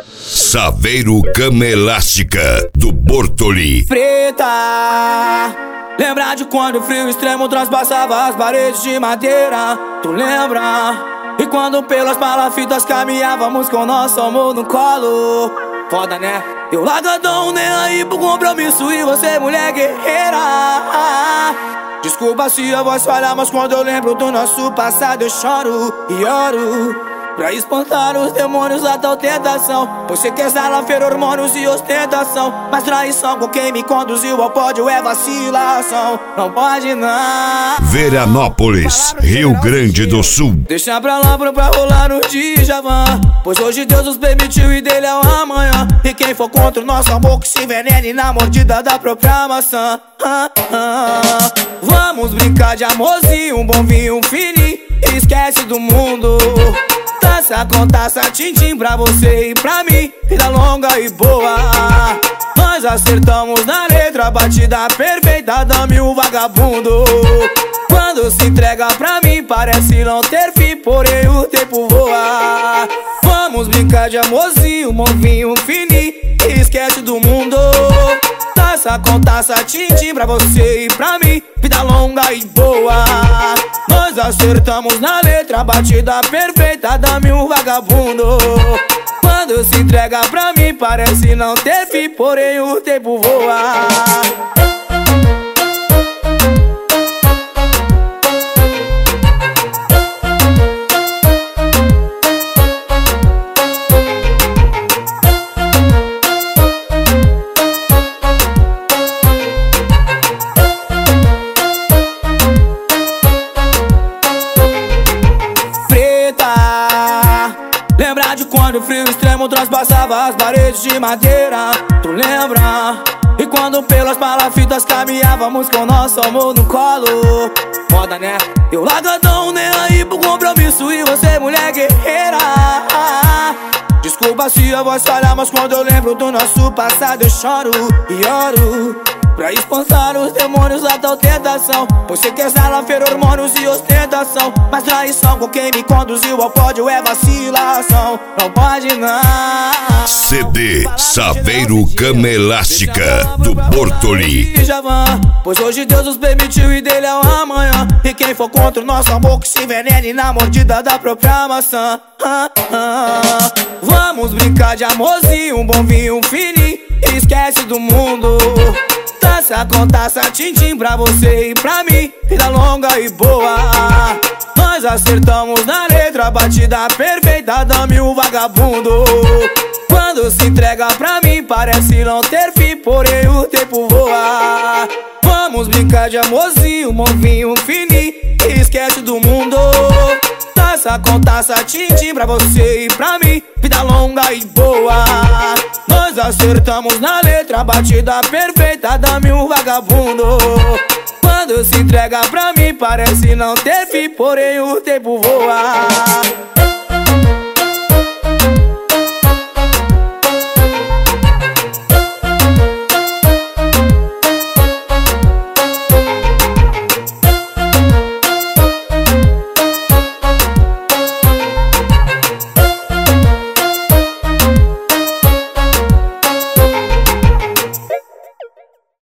Saveiro Cama Elástica do Bortoli. Preta, lembra de quando o frio extremo transpassava as paredes de madeira? Tu lembra? E quando pelas palafitas caminhávamos com nosso amor no colo? Foda, né? Eu largadão, nem aí pro compromisso, e você mulher guerreira. Desculpa se a voz falha, mas quando eu lembro do nosso passado eu choro e oro. Pra espantar os demônios da tal tentação, você quer salafear hormônios e ostentação, mas traição com quem me conduziu ao pódio é vacilação. Não pode não. Veranópolis, Rio Grande do Sul. Deixa pra lá pra rolar no Djavan, pois hoje Deus nos permitiu e dele é o amanhã. E quem for contra o nosso amor que se envenene na mordida da própria maçã. Vamos brincar de amorzinho, um bom vinho, um fininho, esquece do mundo. Taça com taça, tintim pra você e pra mim, vida longa e boa. Nós acertamos na letra, batida perfeita, dame o vagabundo. Quando se entrega pra mim, parece não ter fim, porém o tempo voa. Vamos brincar de amorzinho, um vinho fininho, esquece do mundo. Taça com taça, tintim pra você e pra mim, vida longa e boa. Nós acertamos na letra, batida perfeita, dame um vagabundo. Quando se entrega pra mim, parece não ter fim, porém o tempo voa. Lembra de quando o frio extremo transpassava as paredes de madeira? Tu lembra? E quando pelas palafitas caminhávamos com nosso amor no colo? Foda, né? Eu largadão, nem aí pro compromisso, e você mulher guerreira. Desculpa se a voz falha, mas quando eu lembro do nosso passado eu choro e oro. Pra espantar os demônios da tal tentação, você quer salafear hormônios e ostentação, mas traição com quem me conduziu ao pódio é vacilação. Não pode não. CD Saveiro Cama Elástica do Bortoli. Pois hoje Deus nos permitiu e dele é o amanhã. E quem for contra o nosso amor que se envenene na mordida da própria maçã. Vamos brincar de amorzinho, um bom vinho, um fininho, esquece do mundo. Taça com taça, tintim pra você e pra mim, vida longa e boa. Nós acertamos na letra, batida perfeita, dame o vagabundo. Quando se entrega pra mim, parece não ter fim, porém o tempo voa. Vamos brincar de amorzinho, um vinho, um fininho, esquece do mundo. Taça com taça, tintim pra você e pra mim, vida longa e boa. Nós acertamos na letra, batida perfeita, dame um vagabundo. Quando se entrega pra mim, parece não ter fim, porém o tempo voa.